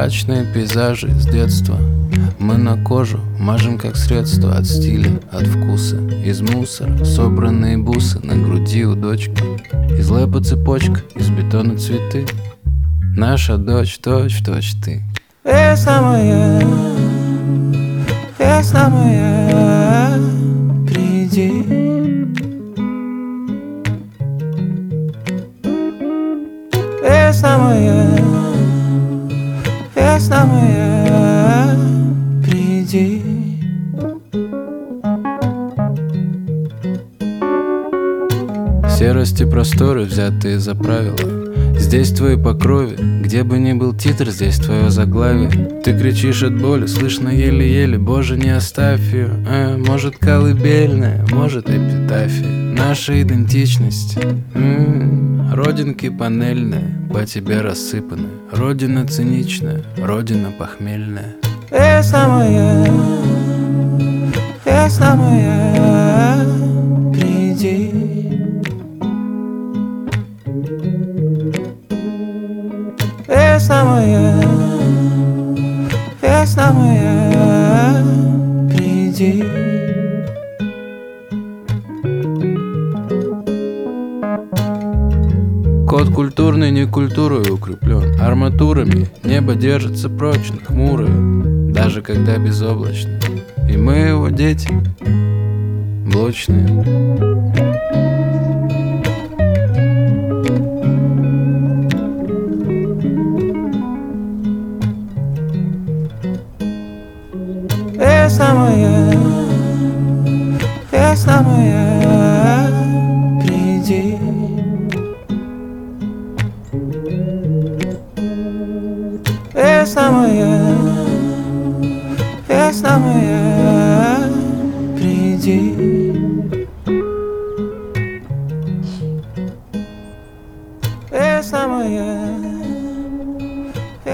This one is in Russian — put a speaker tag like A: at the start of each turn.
A: Мрачные пейзажи с детства мы на кожу мажем как средство от стиля, от вкуса. Из мусора собранные бусы на груди у дочки. Из лэпа цепочка, из бетона цветы. Наша дочь точь-в-точь ты.
B: Весна моя, приди. Весна моя, приди.
A: Серость и просторы, взятые за правила. Здесь твои по крови, где бы ни был титр, здесь твое заглавие. Ты кричишь от боли, слышно еле-еле, Боже, не оставь ее. Может колыбельная, может эпитафия. Наша идентичность, родинки панельные, по тебе рассыпаны. Родина циничная, родина похмельная.
B: Весна моя, приди. Весна моя, приди.
A: Код культурный не культурой укреплен, арматурами небо держится прочно, хмурое, даже когда безоблачно. И мы его дети, блочные.
B: Весна моя, приди. Весна моя, приди.